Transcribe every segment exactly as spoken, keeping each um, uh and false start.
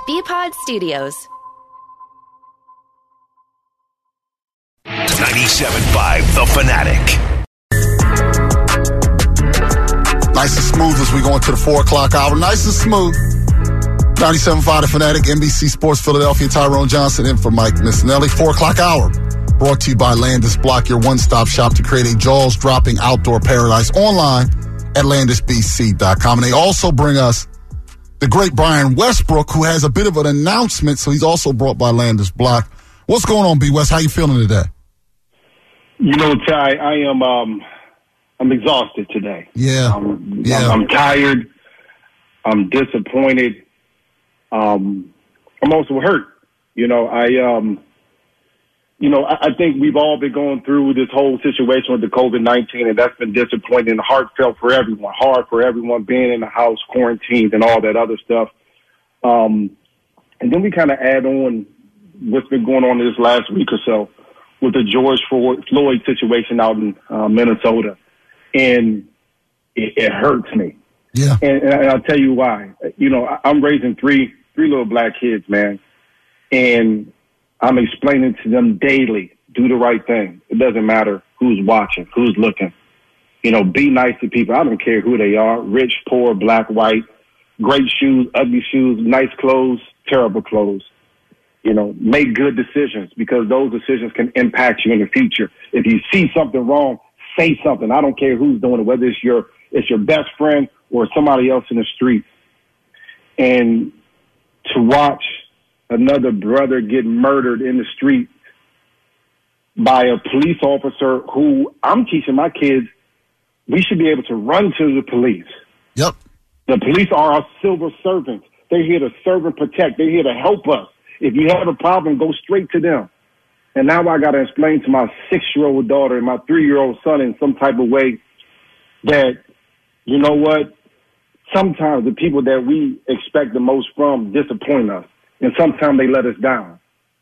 B-Pod Studios. ninety-seven point five The Fanatic. Nice and smooth as we go into the four o'clock hour. Nice and smooth. ninety-seven point five The Fanatic, N B C Sports Philadelphia, Tyrone Johnson in for Mike Missinelli. four o'clock hour. Brought to you by Landis Block, your one-stop shop to create a jaws-dropping outdoor paradise online at landis b c dot com. And they also bring us the great Brian Westbrook, who has a bit of an announcement, so he's also brought by Landis Block. What's going on, B. West? How you feeling today? You know, Ty, I am um, I'm exhausted today. Yeah. Um, yeah. I'm, I'm tired. I'm disappointed. Um, I'm also hurt. You know, I um, you know, I, I think we've all been going through this whole situation with the COVID nineteen, and that's been disappointing and heartfelt for everyone, hard for everyone being in the house, quarantined, and all that other stuff. Um, and then we kind of add on what's been going on this last week or so with the George Floyd situation out in uh, Minnesota, and it, it hurts me. Yeah, and, and I'll tell you why. You know, I, I'm raising three three little black kids, man, and I'm explaining to them daily, do the right thing. It doesn't matter who's watching, who's looking. You know, be nice to people. I don't care who they are, rich, poor, black, white, great shoes, ugly shoes, nice clothes, terrible clothes. You know, make good decisions, because those decisions can impact you in the future. If you see something wrong, say something. I don't care who's doing it, whether it's your it's your best friend or somebody else in the street. And to watch another brother get murdered in the street by a police officer who I'm teaching my kids, we should be able to run to the police. Yep. The police are our civil servants. They're here to serve and protect. They're here to help us. If you have a problem, go straight to them. And now I got to explain to my six-year-old daughter and my three-year-old son in some type of way that, you know what, sometimes the people that we expect the most from disappoint us. And sometimes they let us down.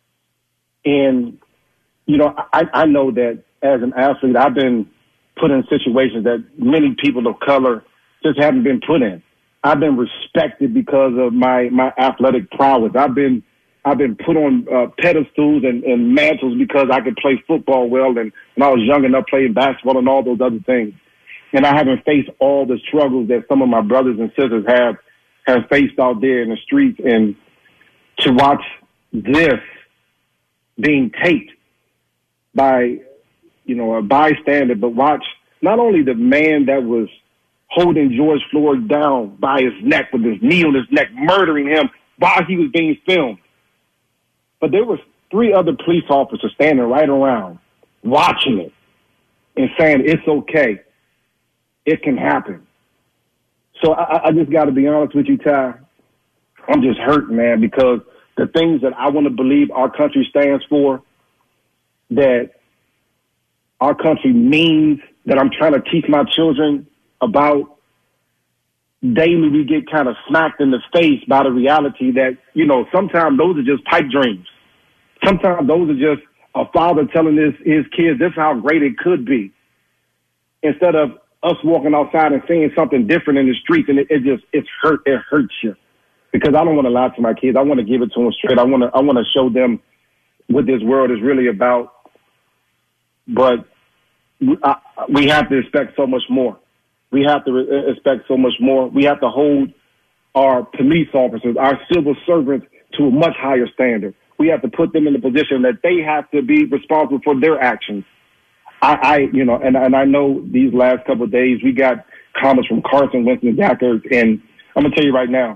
And, you know, I, I know that as an athlete, I've been put in situations that many people of color just haven't been put in. I've been respected because of my, my athletic prowess. I've been I've been put on uh, pedestals and, and mantles because I could play football well, and when I was young enough playing basketball and all those other things. And I haven't faced all the struggles that some of my brothers and sisters have have faced out there in the streets. And to watch this being taped by, you know, a bystander, but watch not only the man that was holding George Floyd down by his neck with his knee on his neck, murdering him while he was being filmed, but there was three other police officers standing right around watching it and saying, it's okay. It can happen. So I, I just got to be honest with you, Ty. I'm just hurt, man, because the things that I want to believe our country stands for, that our country means, that I'm trying to teach my children about, daily we get kind of smacked in the face by the reality that, you know, sometimes those are just pipe dreams. Sometimes those are just a father telling his, his kids, this is how great it could be. Instead of us walking outside and seeing something different in the streets, and it, it just, it's hurt, it hurts you. Because I don't want to lie to my kids. I want to give it to them straight. I want to, I want to show them what this world is really about. But we, I, we have to expect so much more. We have to re- expect so much more. We have to hold our police officers, our civil servants, to a much higher standard. We have to put them in the position that they have to be responsible for their actions. I, I you know, and, and I know these last couple of days we got comments from Carson Wentz and Zach Ertz, and I'm going to tell you right now,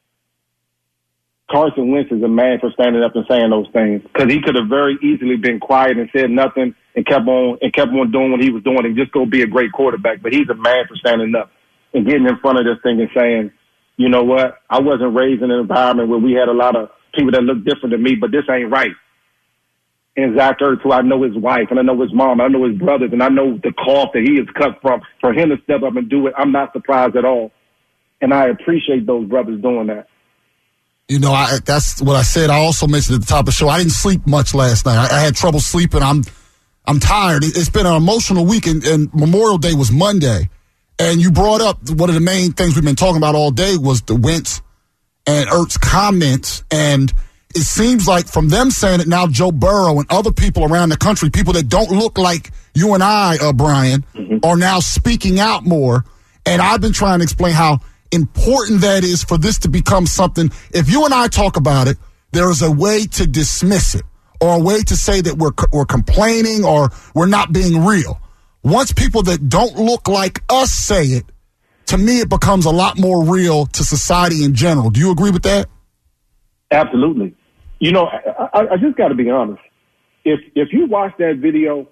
Carson Wentz is a man for standing up and saying those things, because he could have very easily been quiet and said nothing and kept on and kept on doing what he was doing and just go be a great quarterback. But he's a man for standing up and getting in front of this thing and saying, you know what, I wasn't raised in an environment where we had a lot of people that look different than me, but this ain't right. And Zach Ertz, who I know his wife, and I know his mom, and I know his brothers, and I know the cloth that he is cut from, for him to step up and do it, I'm not surprised at all. And I appreciate those brothers doing that. You know, I, that's what I said. I also mentioned at the top of the show, I didn't sleep much last night. I, I had trouble sleeping. I'm I'm tired. It, it's been an emotional week, and, and Memorial Day was Monday. And you brought up one of the main things we've been talking about all day was the Wentz and Ertz comments, and it seems like from them saying it now, Joe Burrow and other people around the country, people that don't look like you and I, uh, Brian, mm-hmm. are now speaking out more. And I've been trying to explain how important that is for this to become something. If you and I talk about it, there is a way to dismiss it or a way to say that we're we're complaining or we're not being real. Once people that don't look like us say it, to me it becomes a lot more real to society in general. Do you agree with that? Absolutely. You know, I, I just got to be honest. If if you watch that video,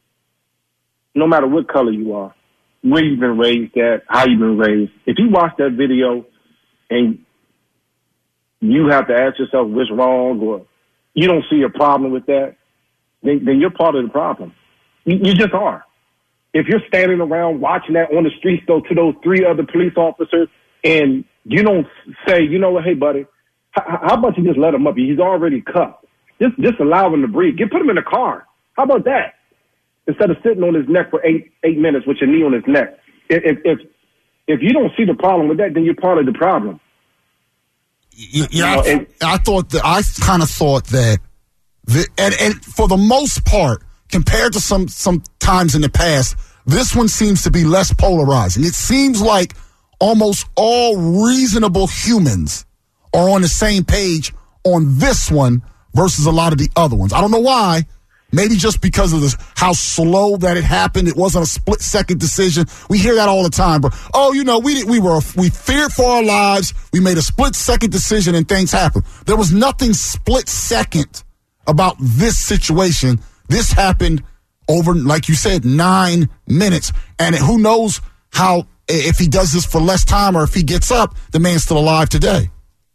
no matter what color you are, where you've been raised at, how you've been raised, if you watch that video and you have to ask yourself what's wrong or you don't see a problem with that, then, then you're part of the problem. You, you just are. If you're standing around watching that on the streets, though, to those three other police officers, and you don't say, you know what, hey, buddy, h- how about you just let him up? He's already cuffed. Just, just allow him to breathe. Get put him in the car. How about that? Instead of sitting on his neck for eight eight minutes with your knee on his neck. If if if you don't see the problem with that, then you're part of the problem. Yeah, you know, I, and, I thought that I kind of thought that, the, and and for the most part, compared to some some times in the past, this one seems to be less polarizing. It seems like almost all reasonable humans are on the same page on this one versus a lot of the other ones. I don't know why. Maybe just because of this, how slow that it happened. It wasn't a split-second decision. We hear that all the time, bro. Oh, you know, we did, we were we feared for our lives. We made a split-second decision, and things happened. There was nothing split-second about this situation. This happened over, like you said, nine minutes. And who knows how, if he does this for less time or if he gets up, the man's still alive today.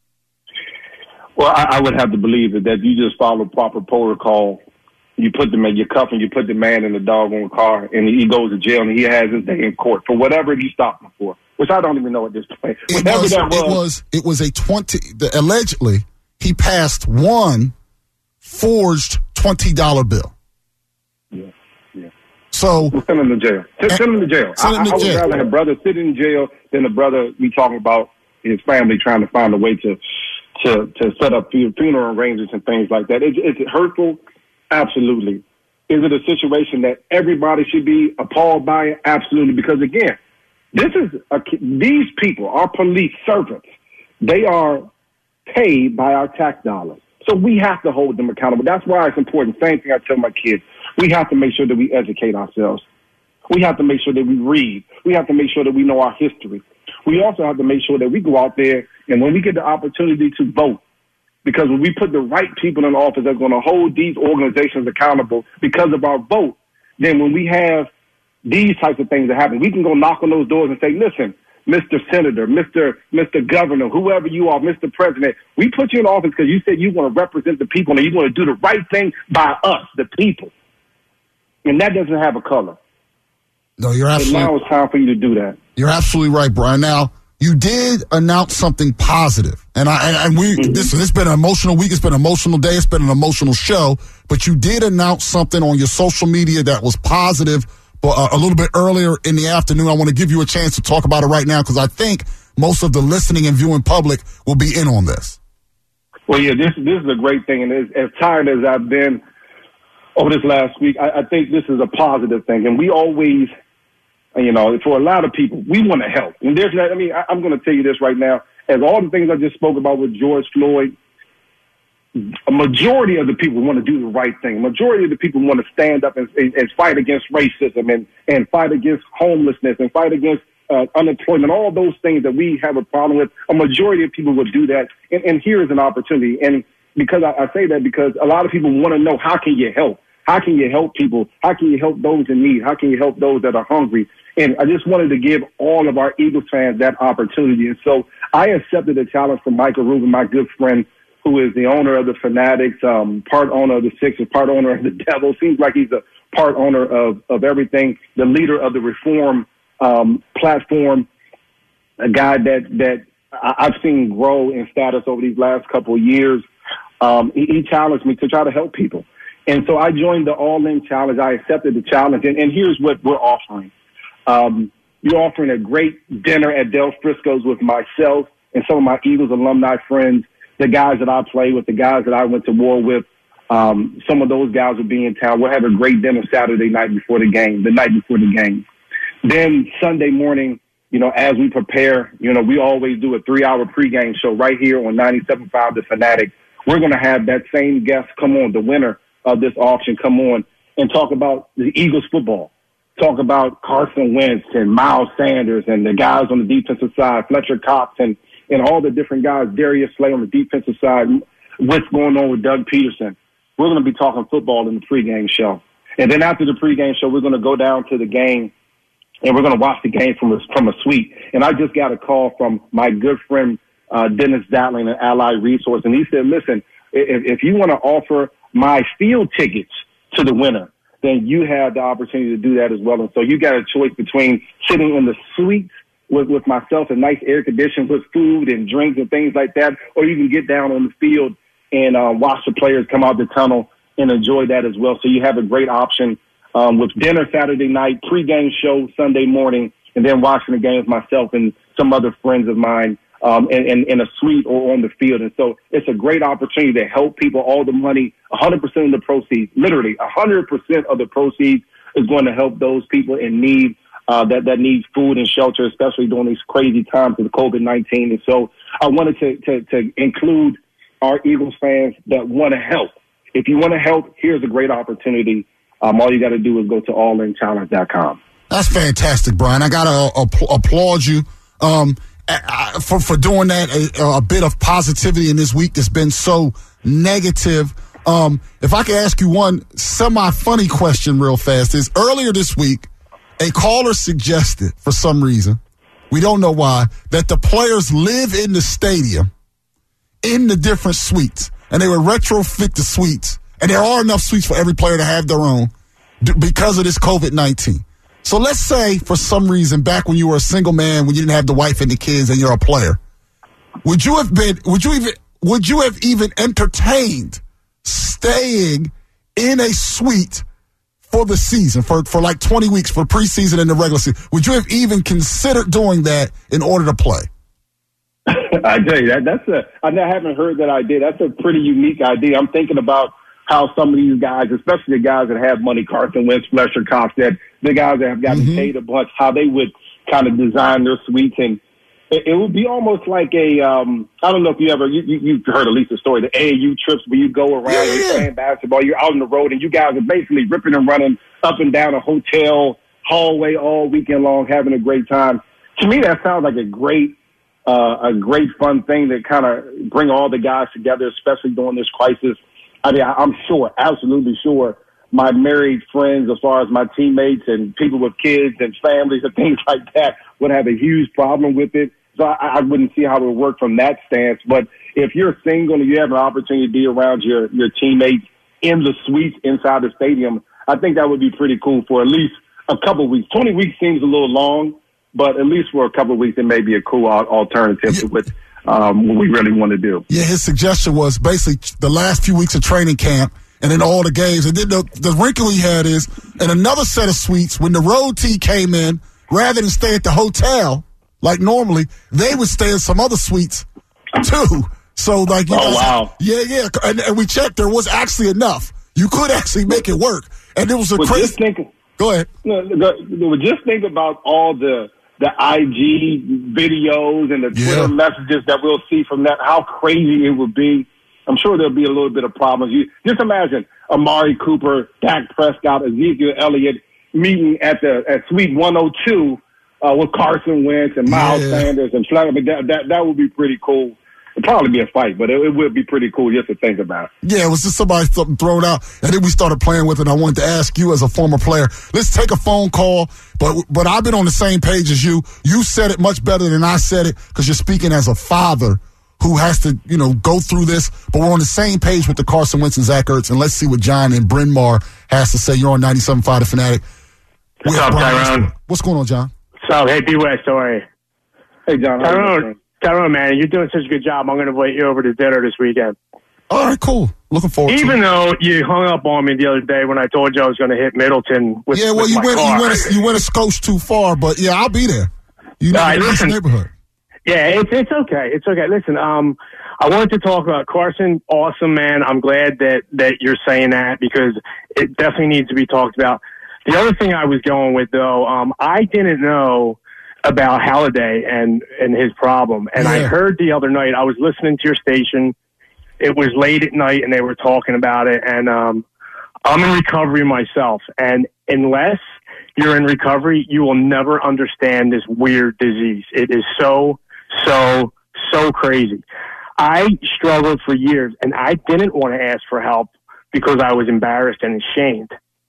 Well, I, I would have to believe that, that you just follow proper protocol. You put them in your cuff and you put the man in the doggone car and he goes to jail and he has his day in court for whatever you stopped him for, which I don't even know at this point. It was, that was, it was, it was a twenty, the, allegedly he passed one forged twenty dollar bill. Yeah, yeah. So. We'll send him to jail. Send, send him to jail. Send him I, to I would jail. rather have brother sit in jail than a brother be talking about his family trying to find a way to, to, to set up funeral arrangements and things like that. Is, is it hurtful? Absolutely. Is it a situation that everybody should be appalled by? Absolutely. Because again, this is a, these people, our police servants, they are paid by our tax dollars. So we have to hold them accountable. That's why it's important. Same thing I tell my kids. We have to make sure that we educate ourselves. We have to make sure that we read. We have to make sure that we know our history. We also have to make sure that we go out there and when we get the opportunity to vote, because when we put the right people in office that's going to hold these organizations accountable because of our vote, then when we have these types of things that happen, we can go knock on those doors and say, listen, Mister Senator, Mister Mister Governor, whoever you are, Mister President, we put you in office because you said you want to represent the people and you want to do the right thing by us, the people. And that doesn't have a color. No, you're absolutely right. Now it's time for you to do that. You're absolutely right, Brian. Now, you did announce something positive, and I and, and we mm-hmm. this it's been an emotional week. It's been an emotional day. It's been an emotional show. But you did announce something on your social media that was positive. But uh, a little bit earlier in the afternoon, I want to give you a chance to talk about it right now because I think most of the listening and viewing public will be in on this. Well, yeah, this this is a great thing, and as, as tired as I've been over this last week, I, I think this is a positive thing, and we always. You know, for a lot of people, we want to help. And there's not, I mean, I, I'm going to tell you this right now. As all the things I just spoke about with George Floyd, a majority of the people want to do the right thing. A majority of the people want to stand up and, and, and fight against racism and, and fight against homelessness and fight against uh, unemployment, all those things that we have a problem with. A majority of people would do that. And, and here is an opportunity. And because I, I say that because a lot of people want to know, how can you help? How can you help people? How can you help those in need? How can you help those that are hungry? And I just wanted to give all of our Eagles fans that opportunity. And so I accepted a challenge from Michael Rubin, my good friend, who is the owner of the Fanatics, um, part owner of the Sixers, part owner of the Devils. Seems like he's a part owner of, of everything, the leader of the Reform um, platform, a guy that, that I've seen grow in status over these last couple of years. Um, he, he challenged me to try to help people. And so I joined the All In Challenge. I accepted the challenge. And, and here's what we're offering. Um, you're offering a great dinner at Del Frisco's with myself, and some of my Eagles alumni friends, the guys that I play with, the guys that I went to war with, um, some of those guys will be in town. We'll have a great dinner Saturday night before the game, the night before the game. Then Sunday morning, you know, as we prepare, you know, we always do a three-hour pregame show right here on ninety-seven point five The Fanatic. We're going to have that same guest come on, the winner of this auction, come on and talk about the Eagles football. Talk about Carson Wentz and Miles Sanders and the guys on the defensive side, Fletcher Cox and, and all the different guys, Darius Slay on the defensive side, what's going on with Doug Peterson. We're going to be talking football in the pregame show. And then after the pregame show, we're going to go down to the game, and we're going to watch the game from a, from a suite. And I just got a call from my good friend, uh, Dennis Datling at Allied Resource, and he said, listen, if, if you want to offer my field tickets to the winner, then you have the opportunity to do that as well. And so you got a choice between sitting in the suite with, with myself and nice air conditioning with food and drinks and things like that, or you can get down on the field and uh, watch the players come out the tunnel and enjoy that as well. So you have a great option um, with dinner Saturday night, pregame show Sunday morning, and then watching the game with myself and some other friends of mine um, in, in, in a suite or on the field. And so it's a great opportunity to help people. All the money, one hundred percent of the proceeds, literally one hundred percent of the proceeds is going to help those people in need uh, that, that need food and shelter, especially during these crazy times with COVID nineteen. And so I wanted to, to, to include our Eagles fans that want to help. If you want to help, here's a great opportunity. Um, all you got to do is go to all in challenge dot com. That's fantastic, Brian. I got to uh, applaud you um, for, for doing that, a, a bit of positivity in this week that's been so negative. Um, if I could ask you one semi-funny question real fast, is earlier this week, a caller suggested, for some reason, we don't know why, that the players live in the stadium in the different suites, and they would retrofit the suites, and there are enough suites for every player to have their own because of this COVID nineteen. So let's say, for some reason, back when you were a single man, when you didn't have the wife and the kids, and you're a player, would you have been, would you even, would you have even entertained staying in a suite for the season, for, for like twenty weeks, for preseason and the regular season? Would you have even considered doing that in order to play? I tell you, that, that's a, I haven't heard that idea. That's a pretty unique idea. I'm thinking about how some of these guys, especially the guys that have money, Carson Wentz, Fletcher Cox, that the guys that have gotten mm-hmm. paid a bunch, how they would kind of design their suites. And it, it would be almost like a, um, I don't know if you ever, you, you, you've heard at least the story, the A A U trips where you go around, yeah, you're playing basketball, you're out on the road, and you guys are basically ripping and running up and down a hotel hallway all weekend long, having a great time. To me, that sounds like a great, uh, a great fun thing to kind of bring all the guys together, especially during this crisis. I mean, I'm sure, absolutely sure, my married friends, as far as my teammates and people with kids and families and things like that, would have a huge problem with it. So I, I wouldn't see how it would work from that stance. But if you're single and you have an opportunity to be around your, your teammates in the suites inside the stadium, I think that would be pretty cool for at least a couple of weeks. twenty weeks seems a little long, but at least for a couple of weeks, it may be a cool alternative to what, um, what we really want to do. Yeah, his suggestion was basically the last few weeks of training camp and then all the games. And then the, the wrinkle he had is in another set of suites, when the road team came in, rather than stay at the hotel like normally, they would stay in some other suites too. So like, you oh, know, wow. yeah, yeah. And, and we checked, there was actually enough. You could actually make it work. And it was a well, crazy. Just think, Go ahead. No, no, just think about all the the I G videos and the Twitter yeah. messages that we'll see from that. How crazy it would be. I'm sure there'll be a little bit of problems. You just imagine Amari Cooper, Dak Prescott, Ezekiel Elliott meeting at the at Suite one oh two uh, with Carson Wentz and Miles yeah. Sanders and Flair. I mean, that, that that would be pretty cool. It'd probably be a fight, but it, it would be pretty cool just to think about. Yeah, it was just somebody th- thrown out, and then we started playing with it. I wanted to ask you as a former player, let's take a phone call, but but I've been on the same page as you. You said it much better than I said it because you're speaking as a father who has to, you know, go through this, but we're on the same page with the Carson Wentz and Zach Ertz, and let's see what John in Bryn Mawr has to say. You're on ninety-seven point five The Fanatic. What's up, Tyrone? What's going on, John? What's up? Hey, B West, how are you? Hey, John. Tyrone, Tyrone, man, you're doing such a good job. I'm going to invite you over to dinner this weekend. All right, cool. Looking forward Even to it. Even though you hung up on me the other day when I told you I was going to hit Middleton with, yeah, well, with you my went, car. you went, a, you went a skosh too far, but yeah, I'll be there. You know, right, in listen, this neighborhood. Yeah, it's it's okay. It's okay. Listen, um, I wanted to talk about Carson. Awesome, man. I'm glad that, that you're saying that because it definitely needs to be talked about. The other thing I was going with, though, um, I didn't know about Halliday and, and his problem. And yeah. I heard the other night, I was listening to your station. It was late at night, and they were talking about it. And um, I'm in recovery myself. And unless you're in recovery, you will never understand this weird disease. It is so, so, so crazy. I struggled for years, and I didn't want to ask for help because I was embarrassed and ashamed.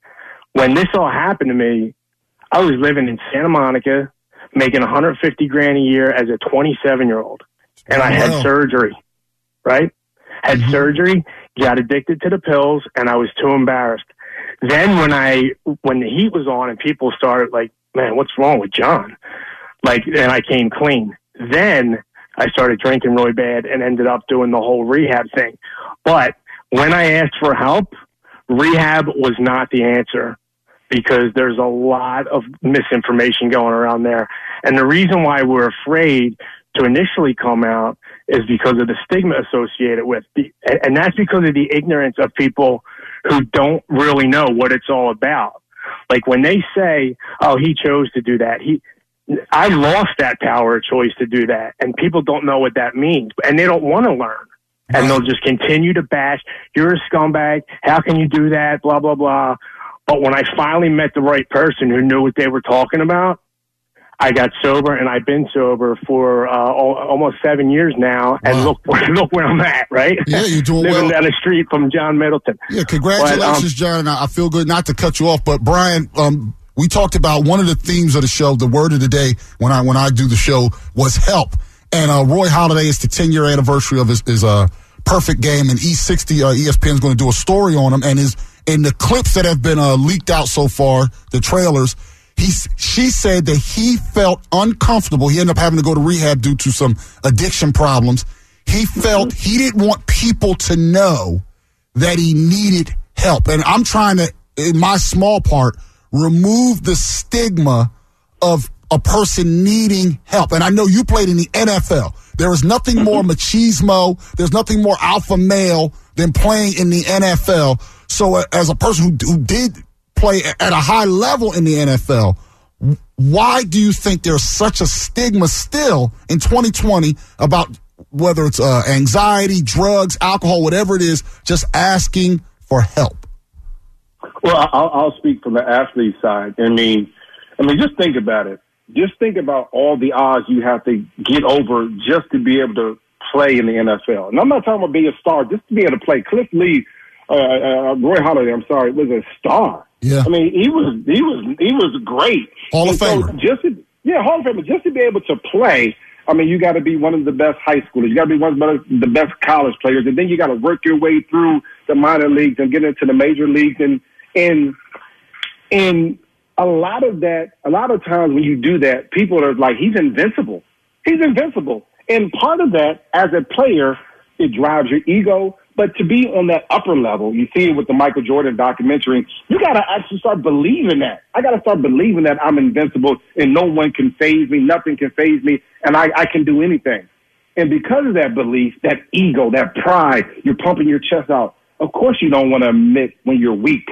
When this all happened to me, I was living in Santa Monica, making one hundred fifty grand a year as a twenty-seven-year-old, and I had wow. surgery, right? Had mm-hmm. surgery, got addicted to the pills, and I was too embarrassed. Then when I when the heat was on and people started like, man, what's wrong with John? Like, and I came clean. Then I started drinking really bad and ended up doing the whole rehab thing. But when I asked for help, rehab was not the answer because there's a lot of misinformation going around there. And the reason why we're afraid to initially come out is because of the stigma associated with it. And that's because of the ignorance of people who don't really know what it's all about. Like when they say, oh, he chose to do that. He, I lost that power of choice to do that. And people don't know what that means and they don't want to learn. And they'll just continue to bash. You're a scumbag. How can you do that? Blah, blah, blah. But when I finally met the right person who knew what they were talking about, I got sober, and I've been sober for uh, almost seven years now. And wow. look, look where I'm at, right? Yeah, you're doing Living well. down the street from John Middleton. Yeah, congratulations, but, um, John. And I feel good not to cut you off, but Brian, um, we talked about one of the themes of the show. The word of the day when I when I do the show was help. And uh, Roy Halladay is the ten-year anniversary of his, his uh, perfect game, and E sixty, uh, E S P N is going to do a story on him. And his in the clips that have been uh, leaked out so far, the trailers. He, she said that he felt uncomfortable. He ended up having to go to rehab due to some addiction problems. He felt he didn't want people to know that he needed help. And I'm trying to, in my small part, remove the stigma of a person needing help. And I know you played in the N F L. There is nothing more machismo. There's nothing more alpha male than playing in the N F L. So uh, as a person who, who did play at a high level in the N F L, why do you think there's such a stigma still in twenty twenty about whether it's uh, anxiety, drugs, alcohol, whatever it is, just asking for help? Well, I'll, I'll speak from the athlete side. I mean, I mean, just think about it. Just think about all the odds you have to get over just to be able to play in the N F L. And I'm not talking about being a star, just to be able to play. Cliff Lee, uh, uh, Roy Halladay, I'm sorry, was a star. Yeah. I mean, he was he was he was great. Hall of Famer. So just to, yeah, Hall of Famer. Just to be able to play, I mean, you got to be one of the best high schoolers. You got to be one of the best college players, and then you got to work your way through the minor leagues and get into the major leagues. And and and a lot of that, a lot of times when you do that, people are like, he's invincible. He's invincible. And part of that, as a player, it drives your ego. But to be on that upper level, you see it with the Michael Jordan documentary, you got to actually start believing that. I got to start believing that I'm invincible and no one can faze me, nothing can faze me, and I, I can do anything. And because of that belief, that ego, that pride, you're pumping your chest out. Of course you don't want to admit when you're weak.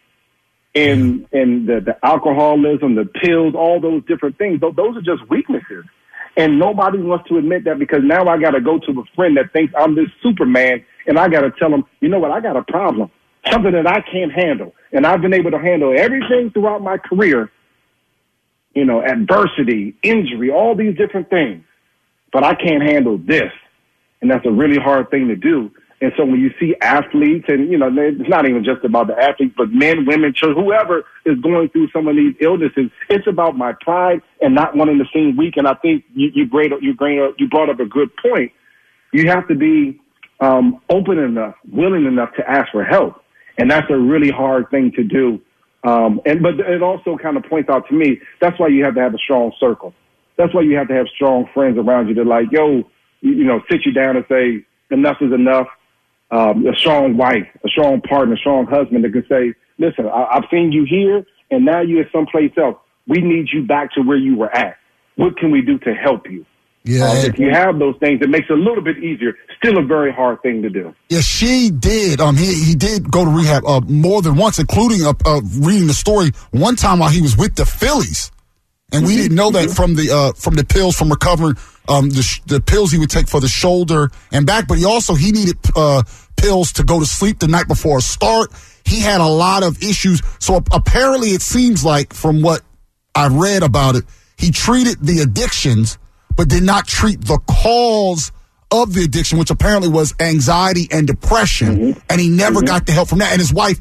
And, and the, the alcoholism, the pills, all those different things, those, those are just weaknesses. And nobody wants to admit that because now I got to go to a friend that thinks I'm this Superman, and I got to tell them, you know what, I got a problem, something that I can't handle. And I've been able to handle everything throughout my career, you know, adversity, injury, all these different things. But I can't handle this. And that's a really hard thing to do. And so when you see athletes, and, you know, it's not even just about the athletes, but men, women, children, whoever is going through some of these illnesses, it's about my pride and not wanting to seem weak. And I think you, you, brought, up, you, you brought up a good point. You have to be um, open enough, willing enough to ask for help. And that's a really hard thing to do. Um, and but it also kind of points out to me, that's why you have to have a strong circle. That's why you have to have strong friends around you that like, yo, you, you know, sit you down and say, enough is enough. Um, a strong wife, a strong partner, a strong husband that can say, listen, I, I've seen you here and now you're someplace else. We need you back to where you were at. What can we do to help you? Yeah. Um, if you have those things, it makes it a little bit easier. Still a very hard thing to do. Yeah, she did. Um, he he did go to rehab uh, more than once, including uh, uh, reading the story one time while he was with the Phillies, and we mm-hmm. didn't know that from the uh, from the pills from recovering um the sh- the pills he would take for the shoulder and back. But he also he needed uh, pills to go to sleep the night before a start. He had a lot of issues. So apparently, it seems like from what I read about it, he treated the addictions, but did not treat the cause of the addiction, which apparently was anxiety and depression, mm-hmm. and he never mm-hmm. got the help from that. And his wife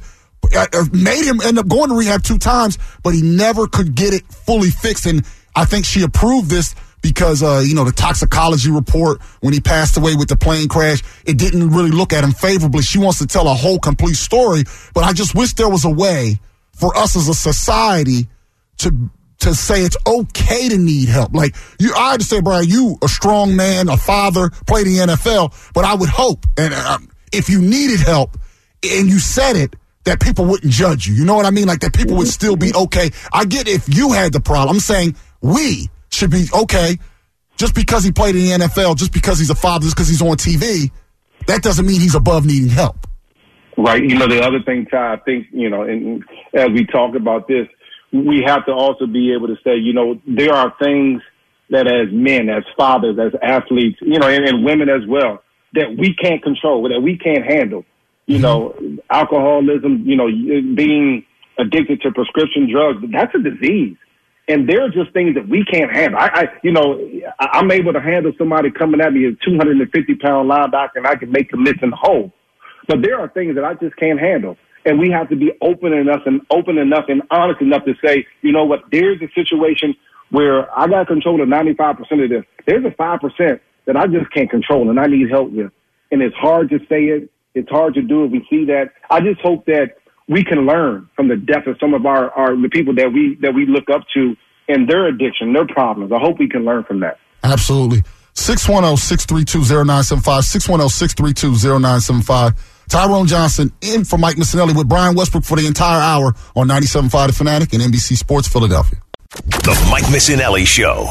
made him end up going to rehab two times, but he never could get it fully fixed. And I think she approved this because, uh, you know, the toxicology report when he passed away with the plane crash, it didn't really look at him favorably. She wants to tell a whole complete story, but I just wish there was a way for us as a society to to say it's okay to need help. Like, you, I understand, Brian, you a strong man, a father, played in the N F L, but I would hope, and uh, if you needed help and you said it, that people wouldn't judge you. You know what I mean? Like, that people would still be okay. I get if you had the problem. I'm saying we should be okay. Just because he played in the N F L, just because he's a father, just because he's on T V, that doesn't mean he's above needing help. Right. You know, the other thing, Ty, I think, you know, and as we talk about this, we have to also be able to say, you know, there are things that as men, as fathers, as athletes, you know, and, and women as well, that we can't control, that we can't handle. You know, mm-hmm. alcoholism, you know, being addicted to prescription drugs, that's a disease. And there are just things that we can't handle. I, I you know, I'm able to handle somebody coming at me as two hundred fifty pound linebacker, and I can make them miss in the hole. But there are things that I just can't handle. And we have to be open enough and open enough and honest enough to say, you know what, there's a situation where I got control of ninety-five percent of this. There's a five percent that I just can't control and I need help with. And it's hard to say it. It's hard to do it. We see that. I just hope that we can learn from the depth of some of our, our the people that we that we look up to and their addiction, their problems. I hope we can learn from that. Absolutely. six one zero, six three two, zero nine seven five, six one zero, six three two, zero nine seven five. Tyrone Johnson in for Mike Missinelli with Brian Westbrook for the entire hour on ninety-seven point five The Fanatic and N B C Sports Philadelphia. The Mike Missinelli Show.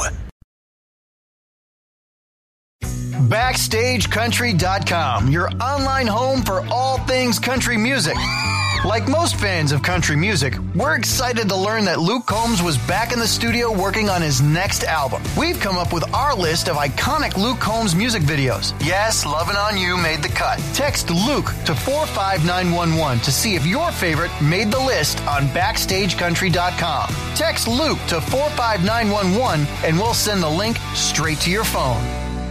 Backstage Country dot com, your online home for all things country music. Like most fans of country music, we're excited to learn that Luke Combs was back in the studio working on his next album. We've come up with our list of iconic Luke Combs music videos. Yes, Lovin' On You made the cut. Text Luke to four five nine one one to see if your favorite made the list on Backstage Country dot com. Text Luke to four five nine one one and we'll send the link straight to your phone.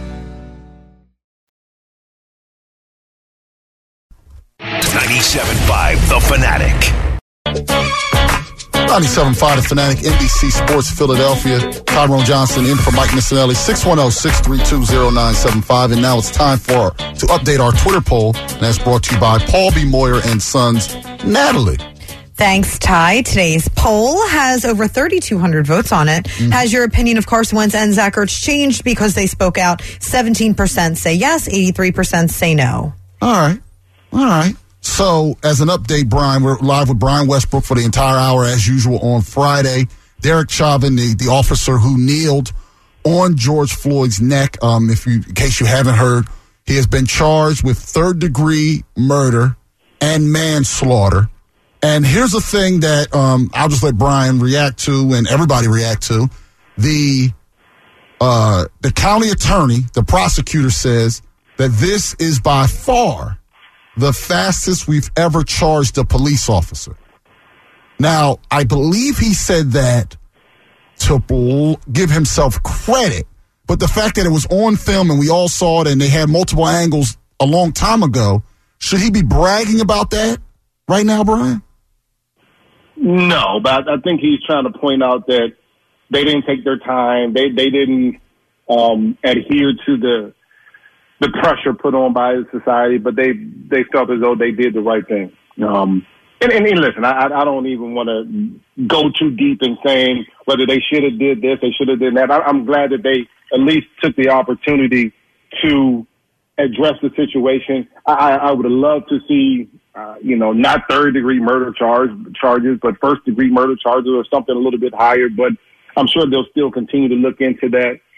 ninety-seven point five The Fanatic. ninety-seven point five The Fanatic, N B C Sports Philadelphia. Tyrone Johnson in for Mike Missinelli, six one zero, six three two, zero nine seven five. And now it's time for to update our Twitter poll, and that's brought to you by Paul B. Moyer and Sons. Natalie. Thanks, Ty. Today's poll has over thirty-two hundred votes on it. Mm-hmm. Has your opinion of Carson Wentz and Zach Ertz changed because they spoke out? seventeen percent say yes, eighty-three percent say no. All right. All right. So, as an update, Brian, we're live with Brian Westbrook for the entire hour, as usual, on Friday. Derek Chauvin, the, the officer who kneeled on George Floyd's neck, um, if you, in case you haven't heard, he has been charged with third-degree murder and manslaughter. And here's the thing that um, I'll just let Brian react to and everybody react to. The uh, the county attorney, the prosecutor, says that this is by far the fastest we've ever charged a police officer. Now, I believe he said that to bl- give himself credit, but the fact that it was on film and we all saw it and they had multiple angles a long time ago, should he be bragging about that right now, Brian? No, but I think he's trying to point out that they didn't take their time. They they didn't um, adhere to the the pressure put on by the society, but they, they felt as though they did the right thing. Um, and, and, and listen, I, I don't even want to go too deep in saying whether they should have did this, they should have did that. I, I'm glad that they at least took the opportunity to address the situation. I, I would have loved to see, uh, you know, not third degree murder charge charges, but first degree murder charges or something a little bit higher. But I'm sure they'll still continue to look into that.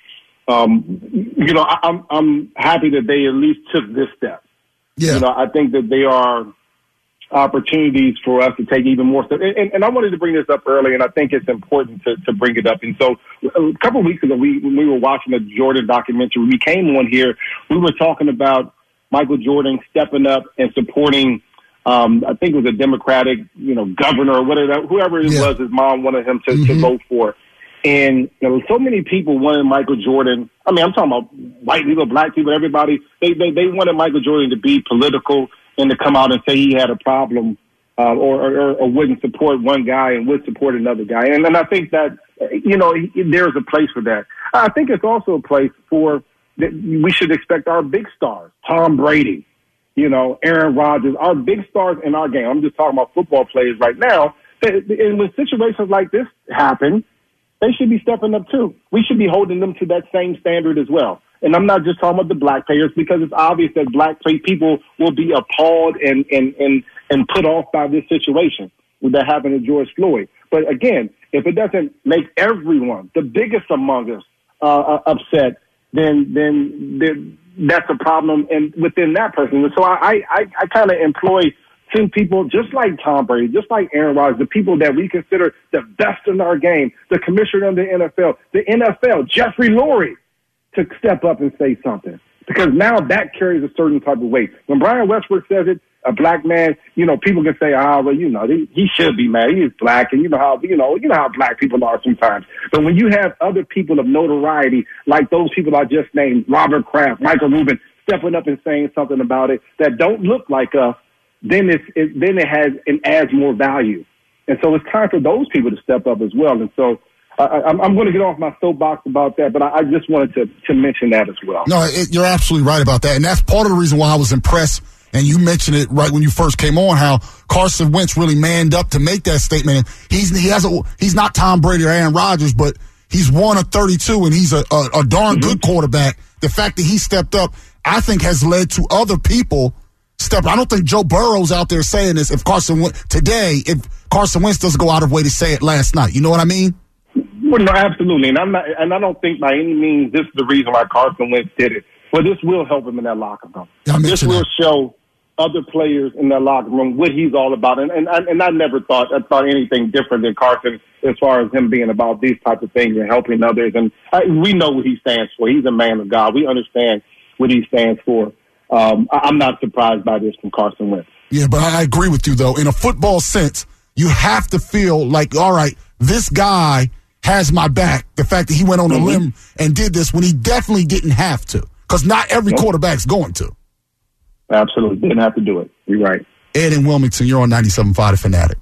um, you know, I, I'm I'm happy that they at least took this step. Yeah. You know, I think that they are opportunities for us to take even more steps. And, and, and I wanted to bring this up early, and I think it's important to, to bring it up. And so a couple of weeks ago, we when we were watching the Jordan documentary, we came on here, we were talking about Michael Jordan stepping up and supporting, um, I think it was a Democratic, you know, governor or whatever, whoever it yeah. was, his mom wanted him to, mm-hmm. to vote for. And you know, so many people wanted Michael Jordan. I mean, I'm talking about white people, black people, everybody. They they, they wanted Michael Jordan to be political and to come out and say he had a problem uh, or, or, or wouldn't support one guy and would support another guy. And, and I think that, you know, there's a place for that. I think it's also a place for that we should expect our big stars, Tom Brady, you know, Aaron Rodgers, our big stars in our game. I'm just talking about football players right now. And when situations like this happen, they should be stepping up too. We should be holding them to that same standard as well. And I'm not just talking about the black players, because it's obvious that black people will be appalled and, and, and, and put off by this situation that happened to George Floyd. But again, if it doesn't make everyone, the biggest among us, uh, upset, then, then then that's a problem and within that person. And so I, I, I kind of employ some people just like Tom Brady, just like Aaron Rodgers, the people that we consider the best in our game, the commissioner of the N F L, the N F L, Jeffrey Lurie, to step up and say something, because now that carries a certain type of weight. When Brian Westbrook says it, a black man, you know, people can say, ah, well, you know, he, he should be mad. He is black, and you know how, you know, you know how black people are sometimes. But when you have other people of notoriety, like those people I just named, Robert Kraft, Michael Rubin, stepping up and saying something about it that don't look like us, then it's, it, then it has, it adds more value. And so it's time for those people to step up as well. And so, I, I'm, I'm going to get off my soapbox about that, but I, I just wanted to, to mention that as well. No, it, you're absolutely right about that. And that's part of the reason why I was impressed. And you mentioned it right when you first came on, how Carson Wentz really manned up to make that statement. And he's, he has a, he's not Tom Brady or Aaron Rodgers, but he's one of thirty-two and he's a, a, a darn mm-hmm. good quarterback. The fact that he stepped up, I think, has led to other people step. I don't think Joe Burrow's out there saying this if Carson Wentz today, if Carson Wentz doesn't go out of way to say it last night. You know what I mean? Well, no, absolutely, and I'm not, and I don't think by any means this is the reason why Carson Wentz did it. But this will help him in that locker room. Yeah, this will that. show other players in that locker room what he's all about. And and I, and I never thought I thought anything different than Carson as far as him being about these types of things and helping others. And I, we know what he stands for. He's a man of God. We understand what he stands for. Um, I, I'm not surprised by this from Carson Wentz. Yeah, but I agree with you though. In a football sense, you have to feel like, all right, this guy has my back. The fact that he went on mm-hmm. a limb and did this when he definitely didn't have to, because not every nope. quarterback's going to. Absolutely. Didn't have to do it. You're right. Ed in Wilmington, you're on ninety-seven point five The Fanatic.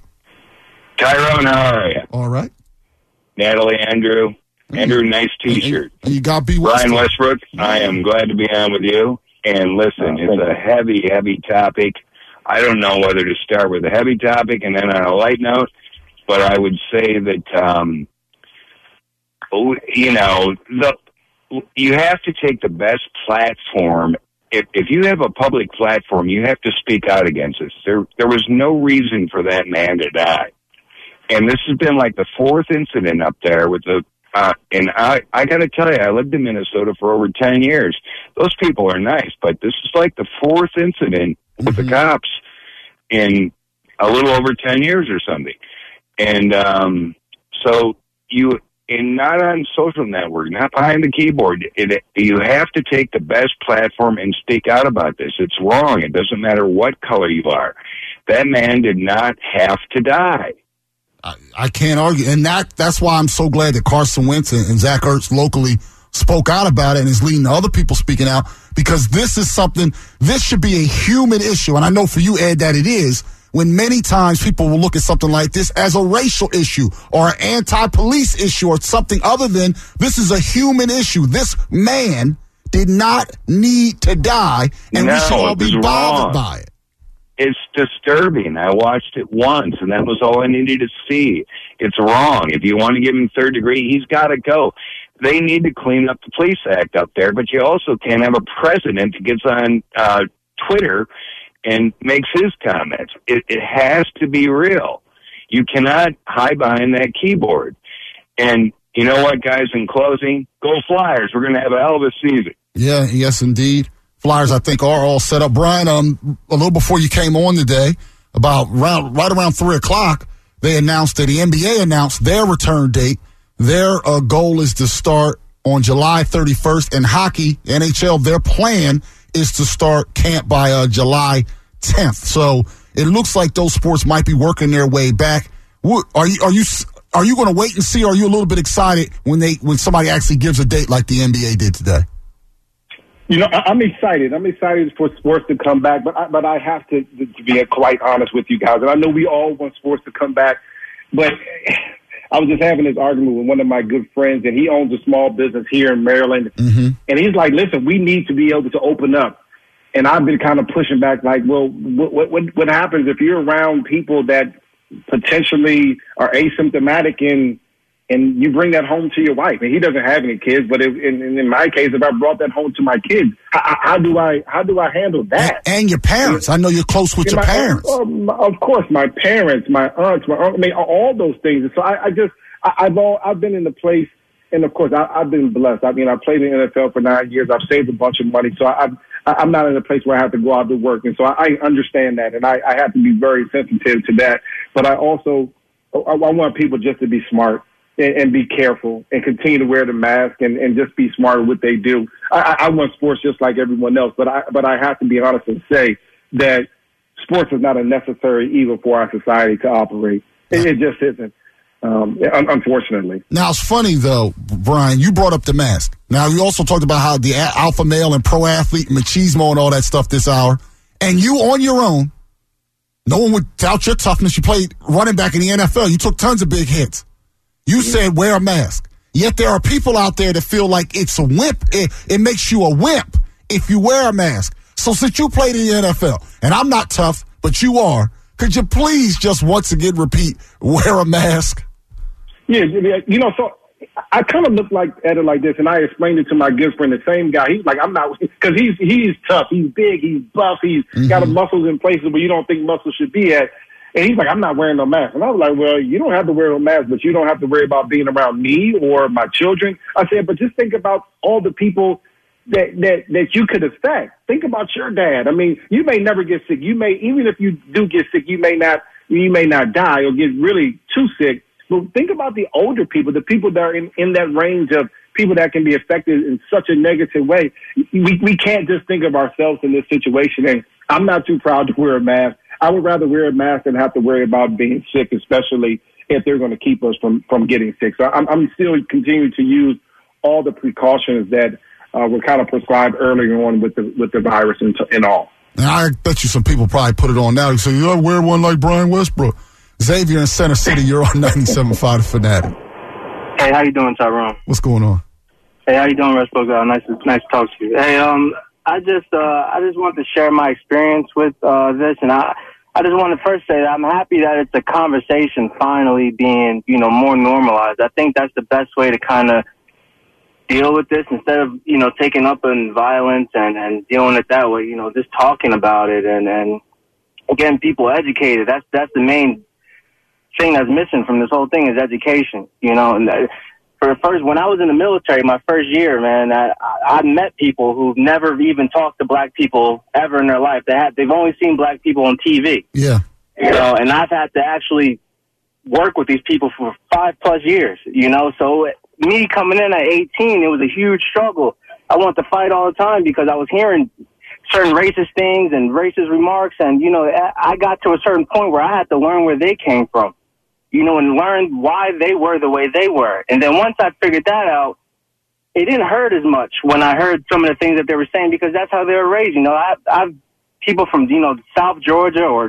Tyrone, how are you? All right. Natalie, Andrew. Andrew, nice T-shirt. And you got B. Brian Westbrook, I am glad to be on with you. And listen, it's a heavy, heavy topic. I don't know whether to start with a heavy topic and then on a light note, but I would say that, um, you know, the you have to take the best platform. If, if you have a public platform, you have to speak out against this. There, there was no reason for that man to die. And this has been like the fourth incident up there with the, uh, and I, I gotta tell you, I lived in Minnesota for over ten years. Those people are nice, but this is like the fourth incident with mm-hmm. the cops in a little over ten years or something. And, um, so you, and not on social network, not behind the keyboard. It, you have to take the best platform and speak out about this. It's wrong. It doesn't matter what color you are. That man did not have to die. I, I can't argue. And that that's why I'm so glad that Carson Wentz and, and Zach Ertz locally spoke out about it and is leading to other people speaking out, because this is something, this should be a human issue. And I know for you, Ed, that it is. When many times people will look at something like this as a racial issue or an anti-police issue or something other than this is a human issue. This man did not need to die, and no, we should all be bothered wrong. by it. It's disturbing. I watched it once, and that was all I needed to see. It's wrong. If you want to give him third degree, he's got to go. They need to clean up the police act up there, but you also can't have a president that gets on uh, Twitter and makes his comments. It, it has to be real. You cannot hide behind that keyboard. And you know what, guys, in closing, go Flyers. We're going to have a hell of a season. Yeah, yes, indeed. Flyers, I think, are all set up. Brian, um, a little before you came on today, about around, right around three o'clock, they announced that the N B A announced their return date. Their uh, goal is to start on July thirty-first. And hockey, N H L, their plan is to start camp by uh, July tenth. So it looks like those sports might be working their way back. What, are you are you are you going to wait and see? Or are you a little bit excited when they when somebody actually gives a date like the N B A did today? You know, I'm excited. I'm excited for sports to come back, but I, but I have to, to be quite honest with you guys. And I know we all want sports to come back, but I was just having this argument with one of my good friends, and he owns a small business here in Maryland. Mm-hmm. And he's like, listen, we need to be able to open up. And I've been kind of pushing back, like, well, what, what, what happens if you're around people that potentially are asymptomatic and and you bring that home to your wife? And he doesn't have any kids, but if, in, in my case, if I brought that home to my kids, how, how do I how do I handle that? And, and your parents. I know you're close with and your my, parents. Uh, of course, my parents, my aunts, my uncle, I mean, all those things. And so I, I just, I, I've all, I've been in the place, and of course, I, I've been blessed. I mean, I played in the N F L for nine years. I've saved a bunch of money, so I, I've, I'm not in a place where I have to go out to work. And so I, I understand that, and I, I have to be very sensitive to that. But I also, I, I want people just to be smart and, and be careful and continue to wear the mask and, and just be smart with what they do. I, I want sports just like everyone else, but I, but I have to be honest and say that sports is not a necessary evil for our society to operate. It, it just isn't. Um, unfortunately. Now, it's funny, though, Brian, you brought up the mask. Now, you also talked about how the alpha male and pro athlete, machismo and all that stuff this hour. And you on your own, no one would doubt your toughness. You played running back in the N F L. You took tons of big hits. You mm-hmm. said wear a mask. Yet there are people out there that feel like it's a wimp. It, it makes you a wimp if you wear a mask. So since you played in the N F L, and I'm not tough, but you are, could you please just once again repeat, wear a mask? Yeah, you know, so I kind of look like at it like this, and I explained it to my good friend, the same guy. He's like, I'm not, because he's he's tough, he's big, he's buff, he's mm-hmm. got muscles in places where you don't think muscles should be at. And he's like, I'm not wearing no mask. And I was like, well, you don't have to wear no mask, but you don't have to worry about being around me or my children. I said, but just think about all the people that that that you could affect. Think about your dad. I mean, you may never get sick. You may, even if you do get sick, you may not you may not die or get really too sick. But think about the older people, the people that are in, in that range of people that can be affected in such a negative way. We we can't just think of ourselves in this situation. And I'm not too proud to wear a mask. I would rather wear a mask than have to worry about being sick, especially if they're going to keep us from, from getting sick. So I'm, I'm still continuing to use all the precautions that uh, were kind of prescribed earlier on with the with the virus and, and all. And I bet you some people probably put it on now. You say, you gotta wear one like Brian Westbrook. Xavier in Center City, you're on ninety-seven point five The Fanatic. Hey, how you doing, Tyrone? What's going on? Hey, how you doing, Westbrook? Uh, nice, nice to talk to you. Hey, um, I just, uh, I just want to share my experience with uh, this, and I, I just want to first say that I'm happy that it's a conversation finally being, you know, more normalized. I think that's the best way to kind of deal with this instead of, you know, taking up in violence and, and dealing it that way. You know, just talking about it and, and getting people educated. That's that's the main thing that's missing from this whole thing is education, you know. And for first, when I was in the military, my first year, man, I, I met people who've never even talked to black people ever in their life. They had, they've only seen black people on T V. Yeah. You know, and I've had to actually work with these people for five plus years, you know. So me coming in at eighteen, it was a huge struggle. I wanted to fight all the time because I was hearing certain racist things and racist remarks. And, you know, I got to a certain point where I had to learn where they came from. You know, and learn why they were the way they were. And then once I figured that out, it didn't hurt as much when I heard some of the things that they were saying because that's how they were raised. You know, I, I've people from, you know, South Georgia or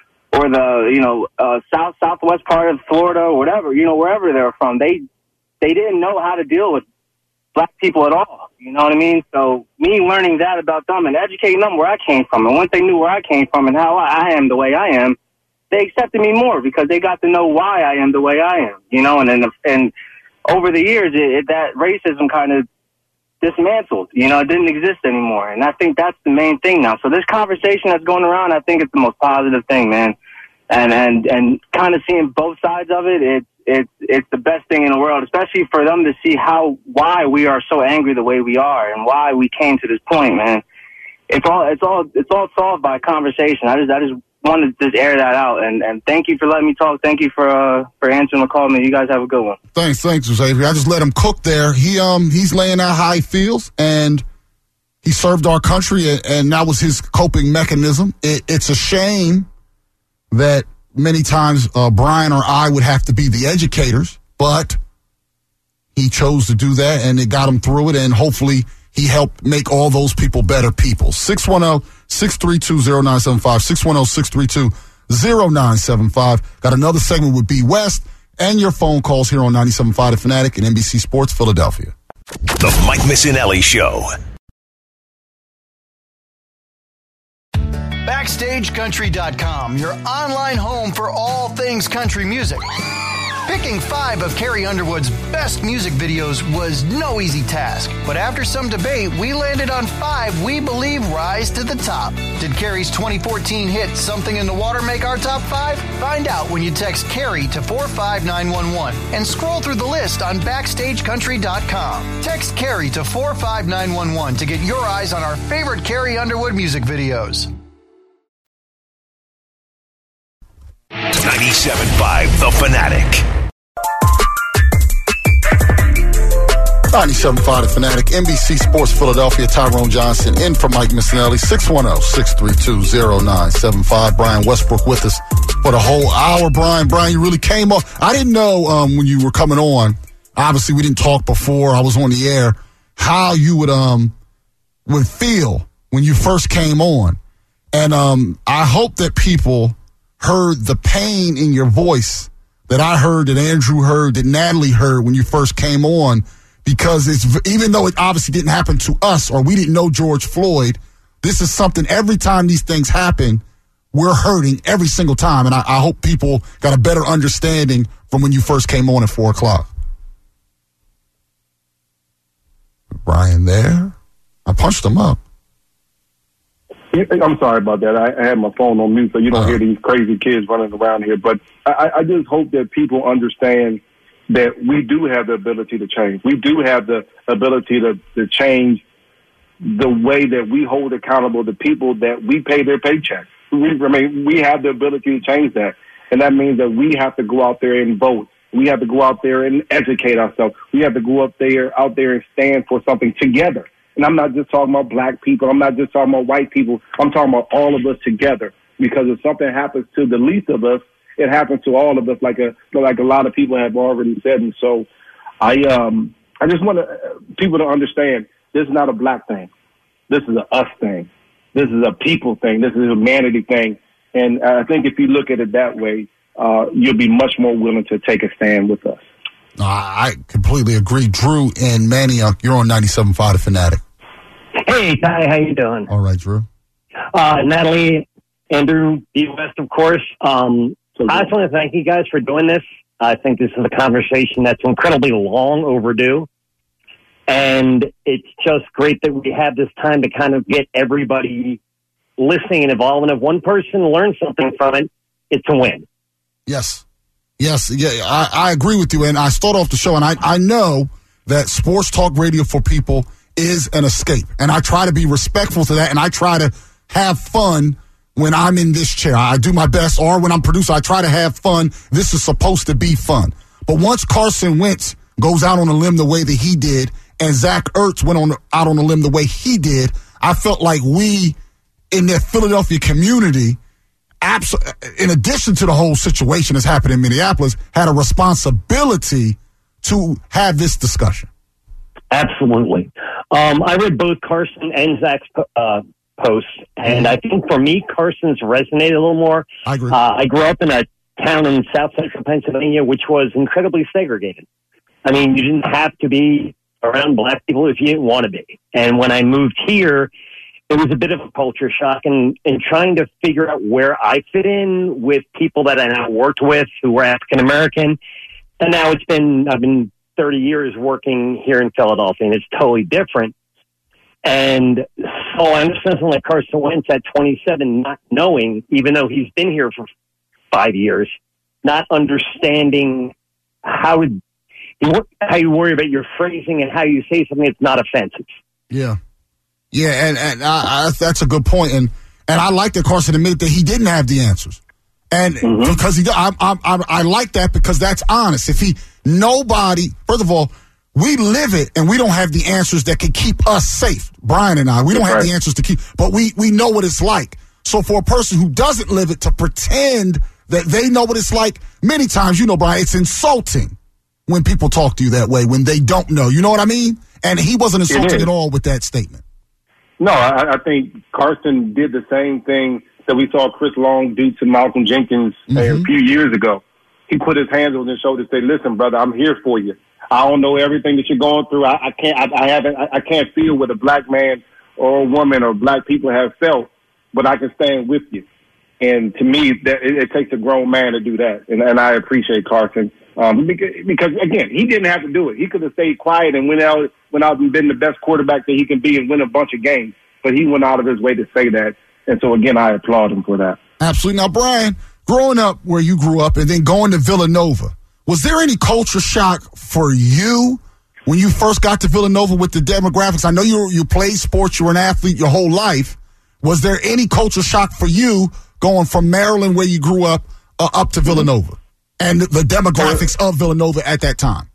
or the, you know, uh, South, Southwest part of Florida or whatever, you know, wherever they're from. They they didn't know how to deal with black people at all. You know what I mean? So me learning that about them and educating them where I came from. And once they knew where I came from and how I, I am the way I am, they accepted me more because they got to know why I am the way I am, you know, and and, and over the years, it, it, that racism kind of dismantled, you know, it didn't exist anymore. And I think that's the main thing now. So this conversation that's going around, I think it's the most positive thing, man. And, and, and kind of seeing both sides of it, it, it's it's the best thing in the world, especially for them to see how why we are so angry the way we are and why we came to this point, man. It's all it's all it's all solved by conversation. I just I just wanted to just air that out, and, and thank you for letting me talk. Thank you for uh, for answering the call, man. You guys have a good one. Thanks, thanks, Xavier. I just let him cook there. He um he's laying out how he feels, and he served our country, and, and that was his coping mechanism. It, it's a shame that many times uh, Brian or I would have to be the educators, but he chose to do that, and it got him through it, and hopefully he helped make all those people better people. six one zero, six three two, zero nine seven five, six one zero, six three two, zero nine seven five. Got another segment with B. West and your phone calls here on ninety-seven point five The Fanatic and N B C Sports Philadelphia. The Mike Missinelli Show. Backstage Country dot com, your online home for all things country music. Picking five of Carrie Underwood's best music videos was no easy task, but after some debate, we landed on five we believe rise to the top. Did Carrie's twenty fourteen hit Something in the Water make our top five? Find out when you text Carrie to four five nine one one and scroll through the list on Backstage Country dot com. Text Carrie to four five nine one one to get your eyes on our favorite Carrie Underwood music videos. ninety-seven point five The Fanatic. ninety-seven point five The Fanatic, N B C Sports Philadelphia, Tyrone Johnson, in for Mike Missinelli, six one zero, six three two, zero nine seven five. Brian Westbrook with us for the whole hour. Brian, Brian, you really came off. I didn't know um, when you were coming on, obviously we didn't talk before I was on the air, how you would um would feel when you first came on. And um, I hope that people heard the pain in your voice that I heard, that Andrew heard, that Natalie heard when you first came on, because it's, even though it obviously didn't happen to us or we didn't know George Floyd, this is something every time these things happen, we're hurting every single time. And I, I hope people got a better understanding from when you first came on at four o'clock. Brian there? I punched him up. I'm sorry about that. I, I had my phone on mute, so you don't uh-huh. hear these crazy kids running around here. But I, I just hope that people understand that we do have the ability to change. We do have the ability to, to change the way that we hold accountable the people that we pay their paychecks. We, I mean, we have the ability to change that. And that means that we have to go out there and vote. We have to go out there and educate ourselves. We have to go up there, out there and stand for something together. And I'm not just talking about black people. I'm not just talking about white people. I'm talking about all of us together. Because if something happens to the least of us, it happens to all of us, like a like a lot of people have already said. And so, I um I just want to, people to understand this is not a black thing. This is a us thing. This is a people thing. This is a humanity thing. And I think if you look at it that way, uh, you'll be much more willing to take a stand with us. Uh, I completely agree. Drew and Manioc, you're on ninety-seven point five The Fanatic. Hey, Ty, how you doing? All right, Drew. Uh, Natalie, Andrew, B. West, of course. Um, I just want to thank you guys for doing this. I think this is a conversation that's incredibly long overdue. And it's just great that we have this time to kind of get everybody listening and involved. And if one person learns something from it, it's a win. Yes. Yes. Yeah, I, I agree with you. And I start off the show, and I, I know that sports talk radio for people is an escape. And I try to be respectful to that, and I try to have fun when I'm in this chair. I do my best, or when I'm producer, I try to have fun. This is supposed to be fun. But once Carson Wentz goes out on a limb the way that he did, and Zach Ertz went on out on a limb the way he did, I felt like we, in the Philadelphia community, abs- in addition to the whole situation that's happened in Minneapolis, had a responsibility to have this discussion. Absolutely. Um, I read both Carson and Zach's uh, posts, and I think for me, Carson's resonated a little more. I agree. Uh, I grew up in a town in south central Pennsylvania, which was incredibly segregated. I mean, you didn't have to be around black people if you didn't want to be. And when I moved here, it was a bit of a culture shock, and, and trying to figure out where I fit in with people that I now worked with who were African American. And now it's been, I've been thirty years working here in Philadelphia, and it's totally different. And so I understand someone like Carson Wentz at twenty-seven, not knowing, even though he's been here for five years, not understanding how you how you worry about your phrasing and how you say something that's not offensive. Yeah, yeah, and and I, I, that's a good point, and and I like that Carson admitted that he didn't have the answers, and mm-hmm. because he, I, I, I, I like that because that's honest. If he, nobody, first of all, we live it, and we don't have the answers that can keep us safe. Brian and I, we don't have right. the answers to keep, but we we know what it's like. So for a person who doesn't live it to pretend that they know what it's like, many times, you know, Brian, it's insulting when people talk to you that way, when they don't know. You know what I mean? And he wasn't insulting at all with that statement. No, I, I think Carson did the same thing that we saw Chris Long do to Malcolm Jenkins mm-hmm. a few years ago. He put his hands on his shoulder and said, listen, brother, I'm here for you. I don't know everything that you're going through. I, I can't, I, I haven't, I, I can't feel what a black man or a woman or black people have felt, but I can stand with you. And to me, that it, it takes a grown man to do that. And, and I appreciate Carson. Um, because, because, again, he didn't have to do it. He could have stayed quiet and went out, went out and been the best quarterback that he can be and win a bunch of games. But he went out of his way to say that. And so, again, I applaud him for that. Absolutely. Now, Brian, growing up where you grew up and then going to Villanova, was there any culture shock for you when you first got to Villanova with the demographics? I know you you played sports, you were an athlete your whole life. Was there any culture shock for you going from Maryland, where you grew up, uh, up to Villanova? And the demographics of Villanova at that time?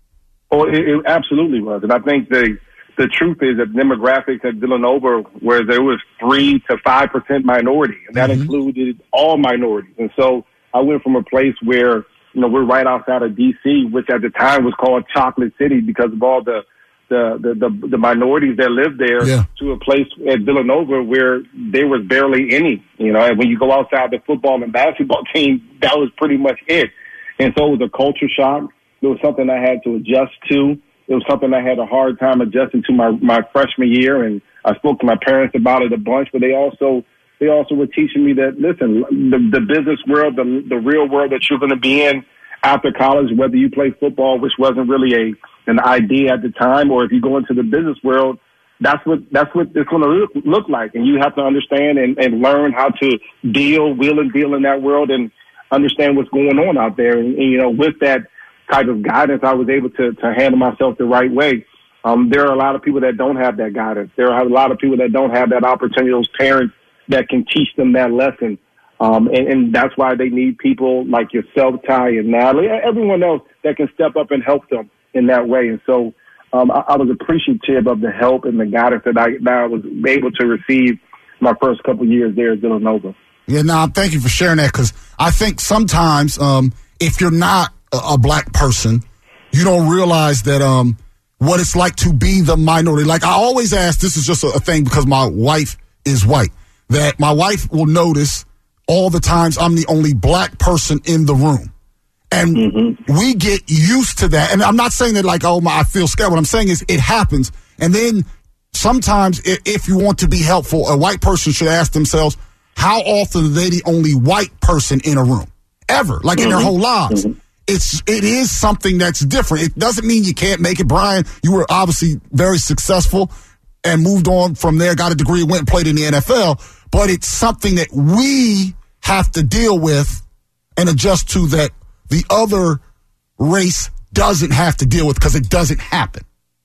Oh, it, it absolutely was. And I think the the truth is that demographics at Villanova, where there was three to five percent minority, and that mm-hmm. included all minorities. And so I went from a place where, you know, we're right outside of D C, which at the time was called Chocolate City because of all the the the, the, the minorities that lived there, yeah. to a place at Villanova where there was barely any. You know, and when you go outside the football and basketball team, that was pretty much it. And so it was a culture shock. It was something I had to adjust to. It was something I had a hard time adjusting to my, my freshman year. And I spoke to my parents about it a bunch, but they also they also were teaching me that, listen, the, the business world, the, the real world that you're going to be in after college, whether you play football, which wasn't really a an idea at the time, or if you go into the business world, that's what that's what it's going to look, look like. And you have to understand and, and learn how to deal, wheel and deal in that world and understand what's going on out there. And, and you know, with that type of guidance, I was able to, to handle myself the right way. Um, there are a lot of people that don't have that guidance. There are a lot of people that don't have that opportunity, those parents that can teach them that lesson. Um, and, and that's why they need people like yourself, Ty, and Natalie, everyone else that can step up and help them in that way. And so um, I, I was appreciative of the help and the guidance that I, that I was able to receive my first couple of years there at Villanova. Yeah, no, thank you for sharing that, because I think sometimes um, if you're not a, a black person, you don't realize that um, what it's like to be the minority. Like I always ask, this is just a, a thing because my wife is white, that my wife will notice all the times I'm the only black person in the room. And mm-hmm. we get used to that. And I'm not saying that like, oh, my, I feel scared. What I'm saying is it happens. And then sometimes if, if you want to be helpful, a white person should ask themselves, how often are they the only white person in a room? Ever. Like mm-hmm. in their whole lives. Mm-hmm. It's, it is something that's different. It doesn't mean you can't make it. Brian, you were obviously very successful and moved on from there, got a degree, went and played in the N F L. But it's something that we have to deal with and adjust to, that the other race doesn't have to deal with, because it doesn't happen.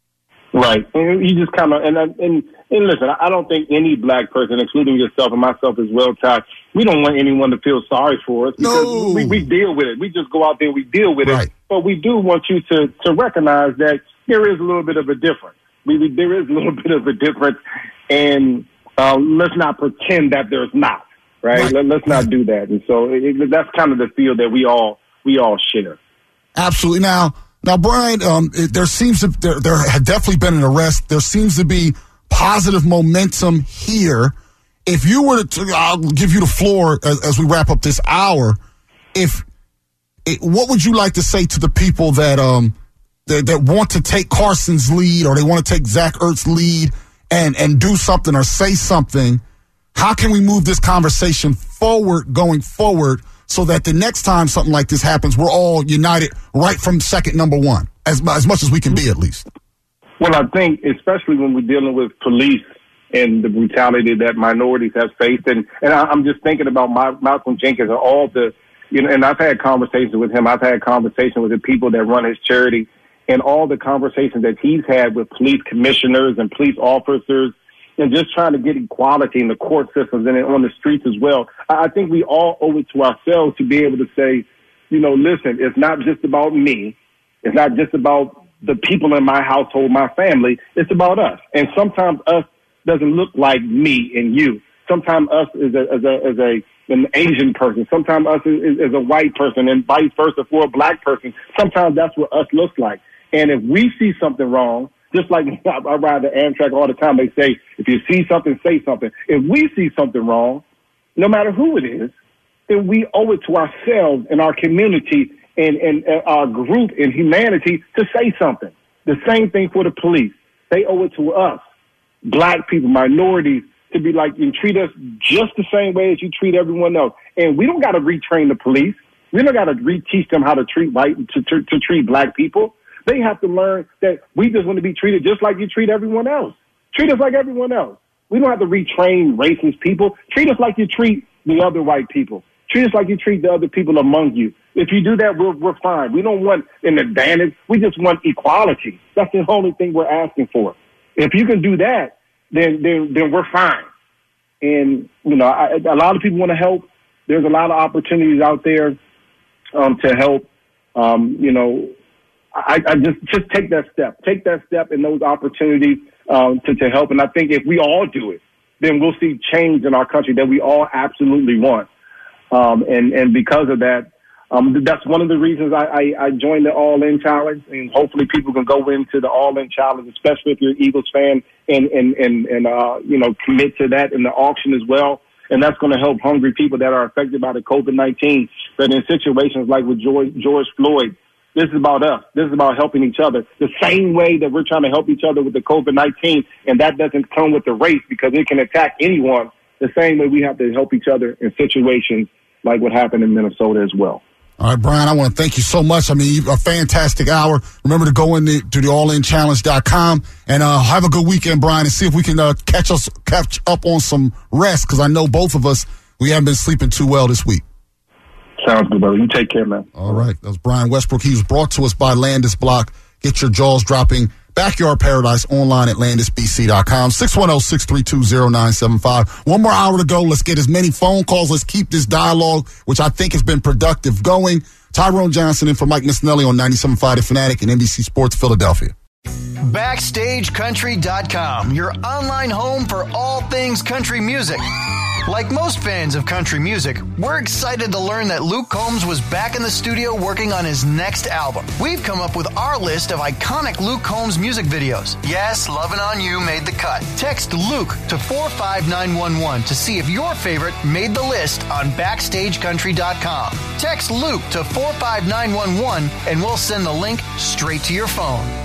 Right. And you just kind of, and, and, and listen, I don't think any black person, including yourself and myself as well, Ty, we don't want anyone to feel sorry for us, because no. we, we deal with it. We just go out there, we deal with right. it. But we do want you to, to recognize that there is a little bit of a difference. We, we there is a little bit of a difference, and uh, let's not pretend that there's not. Right? right. Let, let's not do that. And so it, it, that's kind of the feel that we all we all share. Absolutely. Now, now, Brian, um, it, there seems to there there had definitely been an arrest. There seems to be positive momentum here. If you were to, I'll give you the floor as, as we wrap up this hour. If it, what would you like to say to the people that um that, that want to take Carson's lead, or they want to take Zach Ertz's lead and and do something or say something? How can we move this conversation forward going forward, so that the next time something like this happens, we're all united right from second number one, as, as much as we can be, at least? Well, I think especially when we're dealing with police and the brutality that minorities have faced, and, and I, I'm just thinking about my, Malcolm Jenkins and all the you know, and I've had conversations with him. I've had conversations with the people that run his charity, and all the conversations that he's had with police commissioners and police officers, and just trying to get equality in the court systems and on the streets as well. I think we all owe it to ourselves to be able to say, you know, listen, it's not just about me. It's not just about the people in my household, my family. It's about us. And sometimes us doesn't look like me and you. Sometimes us is a, as a, as a, an Asian person. Sometimes us is, is a white person, and vice versa for a black person. Sometimes that's what us looks like. And if we see something wrong, just like I ride the Amtrak all the time, they say, if you see something, say something. If we see something wrong, no matter who it is, then we owe it to ourselves and our community and, and, and our group and humanity to say something. The same thing for the police. They owe it to us, black people, minorities, to be like, and treat us just the same way as you treat everyone else. And we don't got to retrain the police. We don't got to reteach them how to treat white, to, to, to treat black people. They have to learn that we just want to be treated just like you treat everyone else. Treat us like everyone else. We don't have to retrain racist people. Treat us like you treat the other white people. Treat us like you treat the other people among you. If you do that, we're, we're fine. We don't want an advantage. We just want equality. That's the only thing we're asking for. If you can do that, then then, then we're fine. And, you know, I, a lot of people want to help. There's a lot of opportunities out there um, to help. Um, you know, I, I just just take that step. Take that step in those opportunities um, to, to help. And I think if we all do it, then we'll see change in our country that we all absolutely want. Um, and, and because of that, um, that's one of the reasons I, I, I joined the All In Challenge. And hopefully people can go into the All In Challenge, especially if you're an Eagles fan, and, and, and, and uh, you know, commit to that in the auction as well. And that's going to help hungry people that are affected by the COVID nineteen. But in situations like with George, George Floyd, this is about us. This is about helping each other. The same way that we're trying to help each other with the COVID nineteen, and that doesn't come with the race because it can attack anyone. The same way we have to help each other in situations like what happened in Minnesota as well. All right, Brian, I want to thank you so much. I mean, a fantastic hour. Remember to go in the, to the all in challenge dot com and uh, have a good weekend, Brian, and see if we can uh, catch us catch up on some rest, because I know both of us, we haven't been sleeping too well this week. Sounds good, brother. You take care, man. All right. That was Brian Westbrook. He was brought to us by Landis Block. Get your jaws dropping. Backyard Paradise online at landis b c dot com. six one zero, six three two, zero nine seven five. One more hour to go. Let's get as many phone calls. Let's keep this dialogue, which I think has been productive, going. Tyrone Johnson in for Mike Missinelli on ninety-seven point five The Fanatic and N B C Sports Philadelphia. Backstage Country dot com, your online home for all things country music. Like most fans of country music, we're excited to learn that Luke Combs was back in the studio working on his next album. We've come up with our list of iconic Luke Combs music videos. Yes, Lovin' On You made the cut. Text Luke to four five nine one one to see if your favorite made the list on Backstage Country dot com. Text Luke to four five nine one one and we'll send the link straight to your phone.